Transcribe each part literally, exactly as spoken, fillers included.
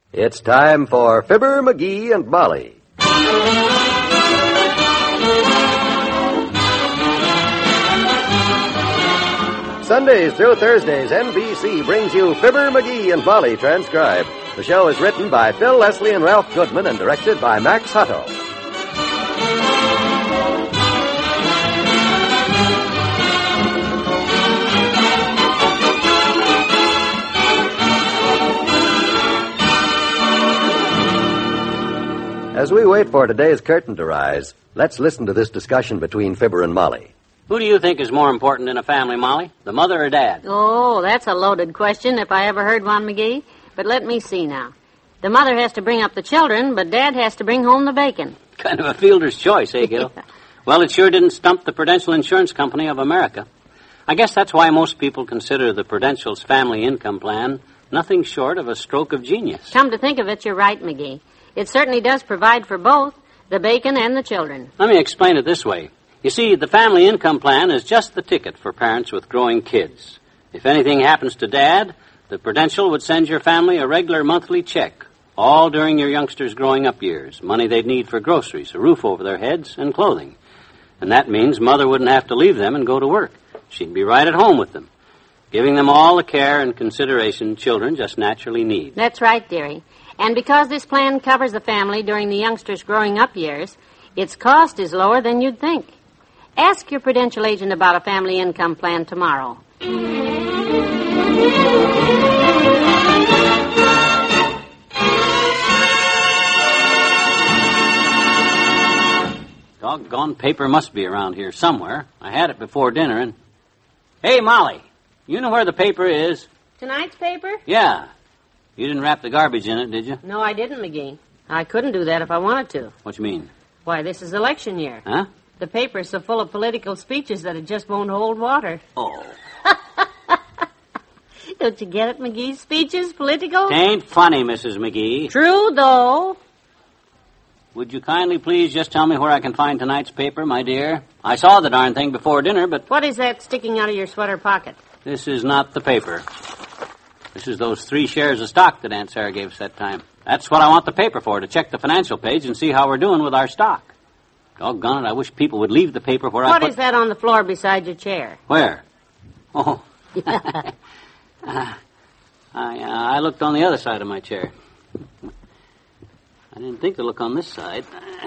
It's time for Fibber, McGee, and Molly. Sundays through Thursdays, N B C brings you Fibber, McGee, and Molly transcribed. The show is written by Phil Leslie and Ralph Goodman and directed by Max Hutto. As we wait for today's curtain to rise, let's listen to this discussion between Fibber and Molly. Who do you think is more important in a family, Molly? The mother or Dad? Oh, that's a loaded question if I ever heard one, McGee. But let me see now. The mother has to bring up the children, but Dad has to bring home the bacon. Kind of a fielder's choice, eh, Gil? Yeah. Well, it sure didn't stump the Prudential Insurance Company of America. I guess that's why most people consider the Prudential's family income plan nothing short of a stroke of genius. Come to think of it, you're right, McGee. It certainly does provide for both, the bacon and the children. Let me explain it this way. You see, the family income plan is just the ticket for parents with growing kids. If anything happens to Dad, the Prudential would send your family a regular monthly check, all during your youngsters' growing up years, money they'd need for groceries, a roof over their heads, and clothing. And that means Mother wouldn't have to leave them and go to work. She'd be right at home with them, giving them all the care and consideration children just naturally need. That's right, dearie. And because this plan covers the family during the youngsters' growing up years, its cost is lower than you'd think. Ask your Prudential agent about a family income plan tomorrow. Doggone paper must be around here somewhere. I had it before dinner and... Hey, Molly, you know where the paper is? Tonight's paper? Yeah. You didn't wrap the garbage in it, did you? No, I didn't, McGee. I couldn't do that if I wanted to. What you mean? Why, this is election year. Huh? The paper's so full of political speeches that it just won't hold water. Oh. Don't you get it, McGee? Speeches, political? Ain't funny, Missus McGee. True, though. Would you kindly please just tell me where I can find tonight's paper, my dear? I saw the darn thing before dinner, but... What is that sticking out of your sweater pocket? This is not the paper. This is those three shares of stock that Aunt Sarah gave us that time. That's what I want the paper for, to check the financial page and see how we're doing with our stock. Doggone it, I wish people would leave the paper where what I put... What is that on the floor beside your chair? Where? Oh. uh, I, uh, I looked on the other side of my chair. I didn't think to look on this side.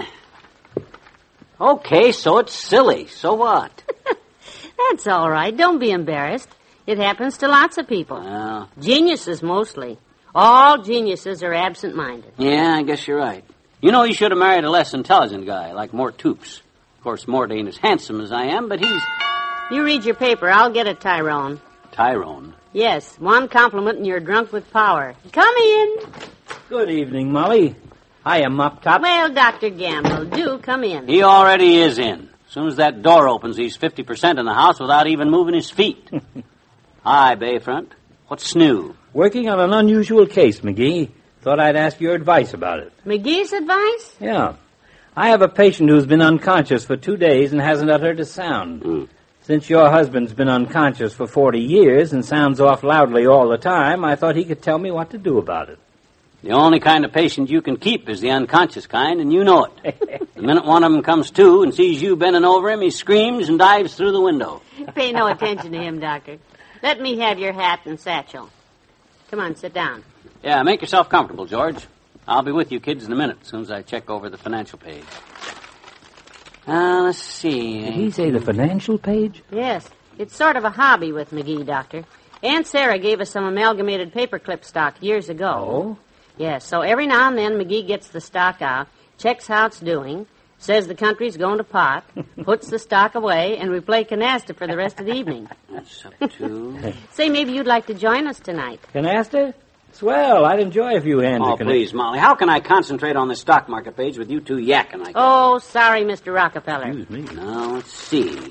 Okay, so it's silly. So what? That's all right. Don't be embarrassed. It happens to lots of people. Well... Geniuses, mostly. All geniuses are absent-minded. Yeah, I guess you're right. You know, you should have married a less intelligent guy, like Mort Toops. Of course, Mort ain't as handsome as I am, but he's... You read your paper. I'll get it, Tyrone. Tyrone? Yes, one compliment and you're drunk with power. Come in. Good evening, Molly. Hiya, Mop Top. Well, Doctor Gamble, do come in. He already is in. As soon as that door opens, he's fifty percent in the house without even moving his feet. Hi, Bayfront. What's new? Working on an unusual case, McGee. Thought I'd ask your advice about it. McGee's advice? Yeah. I have a patient who's been unconscious for two days and hasn't uttered a sound. Mm. Since your husband's been unconscious for forty years and sounds off loudly all the time, I thought he could tell me what to do about it. The only kind of patient you can keep is the unconscious kind, and you know it. The minute one of them comes to and sees you bending over him, he screams and dives through the window. Pay no attention to him, Doctor. Let me have your hat and satchel. Come on, sit down. Yeah, make yourself comfortable, George. I'll be with you kids in a minute, as soon as I check over the financial page. Uh, let's see. Did he say the financial page? Yes. It's sort of a hobby with McGee, Doctor. Aunt Sarah gave us some amalgamated paperclip stock years ago. Oh? Yes, so every now and then McGee gets the stock out, checks how it's doing, says the country's going to pot, puts the stock away, and we play canasta for the rest of the evening. That's up to... Say, maybe you'd like to join us tonight. Canasta? Swell, I'd enjoy a few hands Oh, of canasta. please, Molly, how can I concentrate on the stock market page with you two yakking like that? Oh, sorry, Mister Rockefeller. Excuse me. Now, let's see.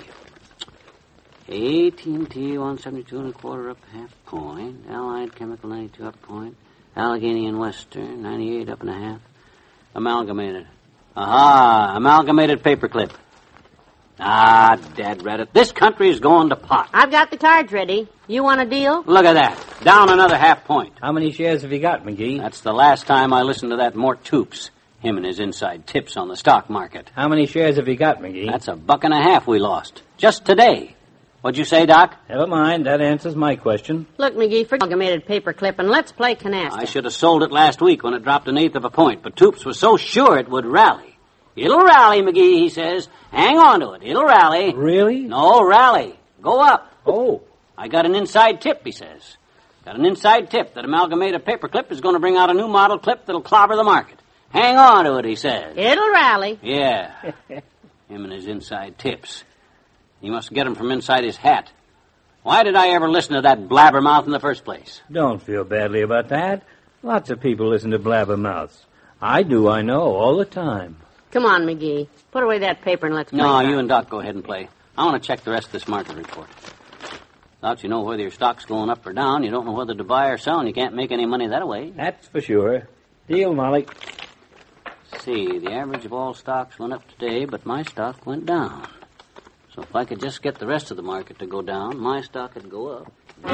A T and T, one seventy-two and a quarter up half point. Allied Chemical, ninety-two up point. Allegheny and Western, ninety-eight up and a half. Amalgamated. Aha, amalgamated paperclip. Ah, Dad read it. This country's going to pot. I've got the cards ready. You want a deal? Look at that. Down another half point. How many shares have you got, McGee? That's the last time I listened to that Mort Toops. Him and his inside tips on the stock market. How many shares have you got, McGee? That's a buck and a half we lost. Just today. What'd you say, Doc? Never mind. That answers my question. Look, McGee, forget amalgamated paperclip and let's play canasta. I should have sold it last week when it dropped an eighth of a point, but Toops was so sure it would rally. It'll rally, McGee, he says. Hang on to it. It'll rally. Really? No, rally. Go up. Oh. I got an inside tip, he says. Got an inside tip that Amalgamated Paperclip is going to bring out a new model clip that'll clobber the market. Hang on to it, he says. It'll rally. Yeah. Him and his inside tips. He must get 'em from inside his hat. Why did I ever listen to that blabbermouth in the first place? Don't feel badly about that. Lots of people listen to blabbermouths. I do, I know, all the time. Come on, McGee. Put away that paper and let's play. No, cards. you and Doc go ahead and play. I want to check the rest of this market report. Without you know whether your stock's going up or down, you don't know whether to buy or sell, and you can't make any money that way. That's for sure. Deal, Molly. See, the average of all stocks went up today, but my stock went down. So if I could just get the rest of the market to go down, my stock would go up.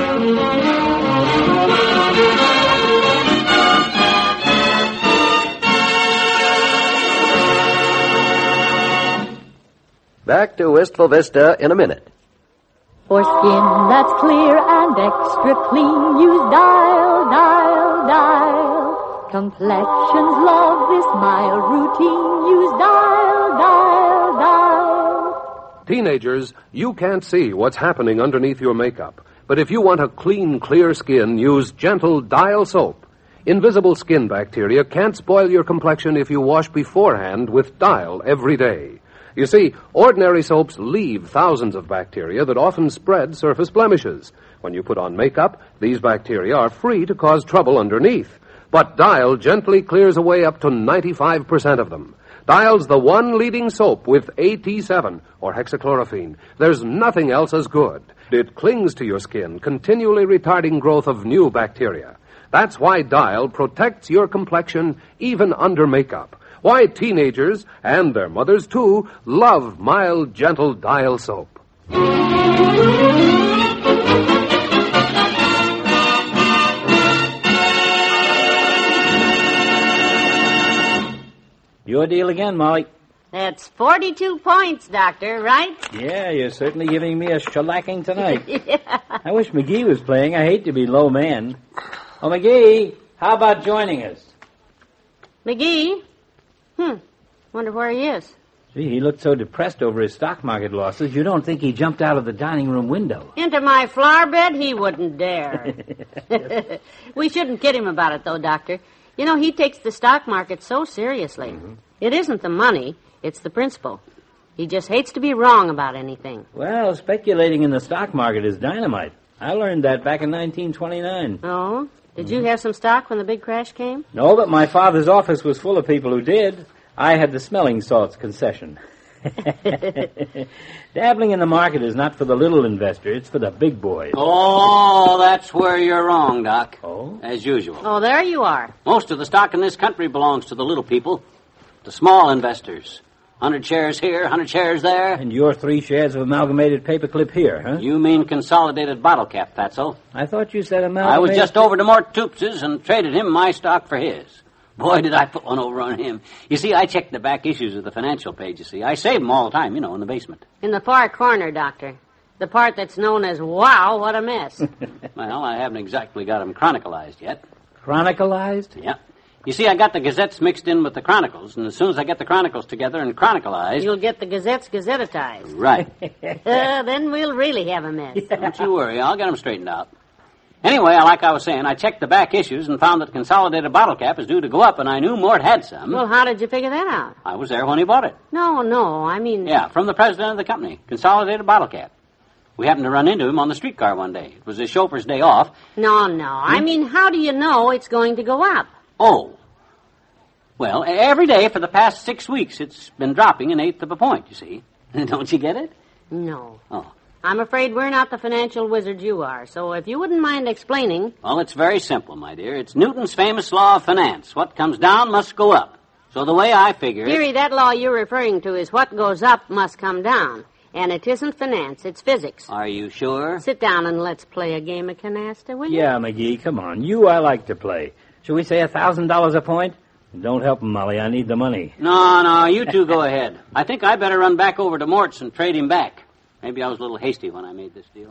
Back to Wistful Vista in a minute. For skin that's clear and extra clean, use Dial, Dial, Dial. Complexions love this mild routine. Use Dial, Dial, Dial. Teenagers, you can't see what's happening underneath your makeup. But if you want a clean, clear skin, use gentle Dial soap. Invisible skin bacteria can't spoil your complexion if you wash beforehand with Dial every day. You see, ordinary soaps leave thousands of bacteria that often spread surface blemishes. When you put on makeup, these bacteria are free to cause trouble underneath. But Dial gently clears away up to ninety-five percent of them. Dial's the one leading soap with A T seven, or hexachlorophene. There's nothing else as good. It clings to your skin, continually retarding growth of new bacteria. That's why Dial protects your complexion even under makeup. Why teenagers, and their mothers too, love mild, gentle Dial soap. Your deal again, Molly. That's forty-two points, Doctor, right? Yeah, you're certainly giving me a shellacking tonight. Yeah. I wish McGee was playing. I hate to be low man. Oh, McGee, how about joining us? McGee? Hmm. Wonder where he is. Gee, he looked so depressed over his stock market losses, you don't think he jumped out of the dining room window. Into my flower bed? He wouldn't dare. We shouldn't kid him about it, though, Doctor. You know, he takes the stock market so seriously. Mm-hmm. It isn't the money, it's the principle. He just hates to be wrong about anything. Well, speculating in the stock market is dynamite. I learned that back in nineteen twenty-nine. Oh? Did you have some stock when the big crash came? No, but my father's office was full of people who did. I had the smelling salts concession. Dabbling in the market is not for the little investor. It's for the big boys. Oh, that's where you're wrong, Doc. Oh? As usual. Oh, there you are. Most of the stock in this country belongs to the little people, the small investors. Hundred shares here, hundred shares there. And your three shares of Amalgamated Paperclip here, huh? You mean Consolidated Bottle Cap, Fatso. I thought you said Amalgamated... I was just over to Mort Toops's and traded him my stock for his. Boy, did I put one over on him. You see, I checked the back issues of the financial page, you see. I save them all the time, you know, in the basement. In the far corner, Doctor. The part that's known as, wow, what a mess. Well, I haven't exactly got them chronicalized yet. Chronicalized? Yeah. You see, I got the Gazettes mixed in with the Chronicles, and as soon as I get the Chronicles together and chronicalized... You'll get the Gazettes gazettatized. Right. uh, then we'll really have a mess. Don't you worry, I'll get them straightened out. Anyway, like I was saying, I checked the back issues and found that Consolidated Bottle Cap is due to go up, and I knew Mort had some. Well, how did you figure that out? I was there when he bought it. No, no, I mean... Yeah, from the president of the company, Consolidated Bottle Cap. We happened to run into him on the streetcar one day. It was his chauffeur's day off. No, no, hmm? I mean, how do you know it's going to go up? Oh. Well, every day for the past six weeks, it's been dropping an eighth of a point, you see. Don't you get it? No. Oh. I'm afraid we're not the financial wizards you are, so if you wouldn't mind explaining... Well, it's very simple, my dear. It's Newton's famous law of finance. What comes down must go up. So the way I figure Dearie, it... that law you're referring to is what goes up must come down. And it isn't finance, it's physics. Are you sure? Sit down and let's play a game of canasta, will you? Yeah, McGee, come on. You I like to play. Shall we say a thousand dollars a point? Don't help him, Molly. I need the money. No, no, you two go ahead. I think I better run back over to Mort's and trade him back. Maybe I was a little hasty when I made this deal.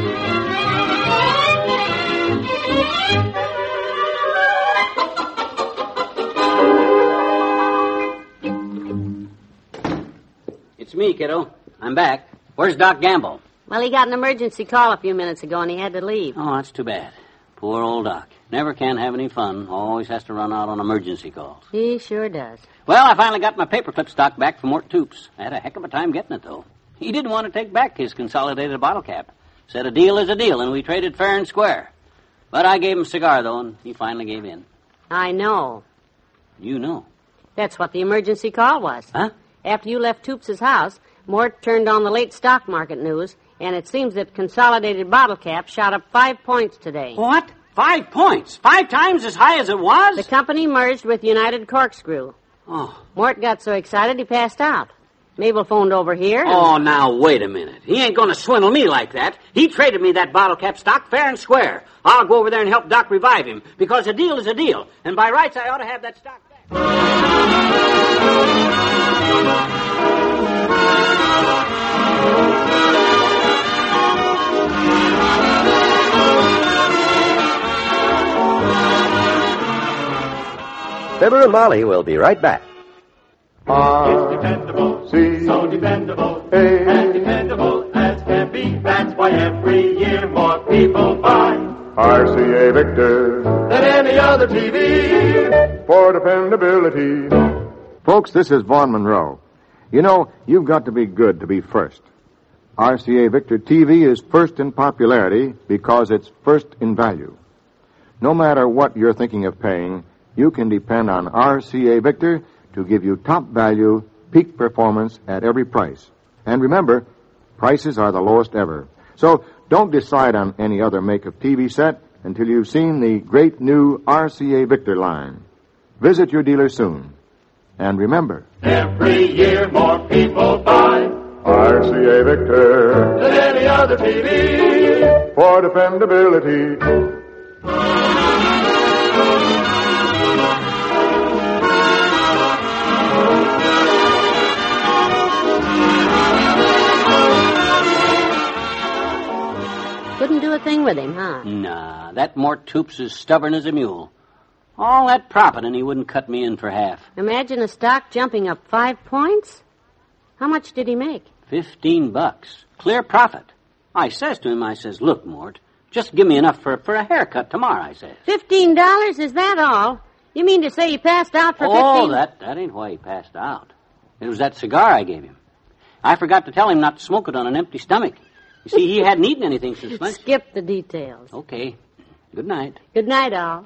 It's me, kiddo. I'm back. Where's Doc Gamble? Well, he got an emergency call a few minutes ago, and he had to leave. Oh, that's too bad. Poor old Doc. Never can have any fun. Always has to run out on emergency calls. He sure does. Well, I finally got my paperclip stock back from Mort Toops. I had a heck of a time getting it, though. He didn't want to take back his consolidated bottle cap. Said a deal is a deal, and we traded fair and square. But I gave him a cigar, though, and he finally gave in. I know. You know. That's what the emergency call was. Huh? After you left Toops' house, Mort turned on the late stock market news, and it seems that consolidated bottle cap shot up five points today. What? Five points? Five times as high as it was? The company merged with United Corkscrew. Oh. Mort got so excited he passed out. Mabel phoned over here. And... Oh, now, wait a minute. He ain't going to swindle me like that. He traded me that bottle cap stock fair and square. I'll go over there and help Doc revive him, because a deal is a deal, and by rights I ought to have that stock back. Fibber and Molly will be right back. It's dependable, C, so dependable, A, as dependable as can be. That's why every year more people buy R C A Victor than any other T V. for dependability. Folks, this is Vaughn Monroe. You know, you've got to be good to be first. R C A Victor T V is first in popularity because it's first in value. No matter what you're thinking of paying, you can depend on R C A Victor to give you top value, peak performance at every price. And remember, prices are the lowest ever. So don't decide on any other make of T V set until you've seen the great new R C A Victor line. Visit your dealer soon. And remember, every year more people buy R C A Victor than any other T V. for dependability. Couldn't do a thing with him, huh? Nah, that Mort Toops is stubborn as a mule. All that profit, and he wouldn't cut me in for half. Imagine a stock jumping up five points. How much did he make? Fifteen bucks. Clear profit. I says to him, I says, look, Mort, just give me enough for, for a haircut tomorrow, I says. Fifteen dollars? Is that all? You mean to say he passed out for Oh, fifteen? that, that ain't why he passed out. It was that cigar I gave him. I forgot to tell him not to smoke it on an empty stomach. You see, he hadn't eaten anything since lunch. Skip the details. Okay. Good night. Good night, all.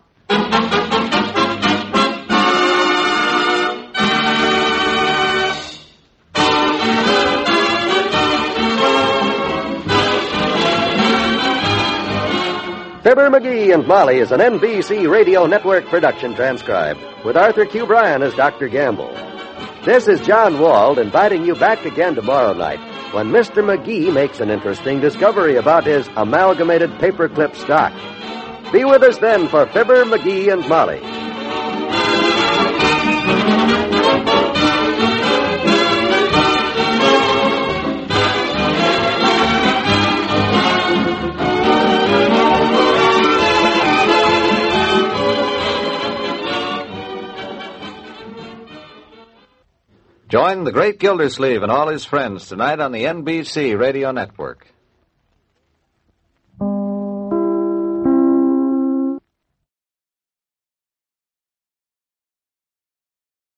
Fibber, McGee, and Molly is an N B C Radio Network production transcribed, with Arthur Q. Bryan as Doctor Gamble. This is John Wald inviting you back again tomorrow night when Mister McGee makes an interesting discovery about his amalgamated paperclip stock. Be with us then for Fibber, McGee, and Molly. Join the great Gildersleeve and all his friends tonight on the N B C Radio Network.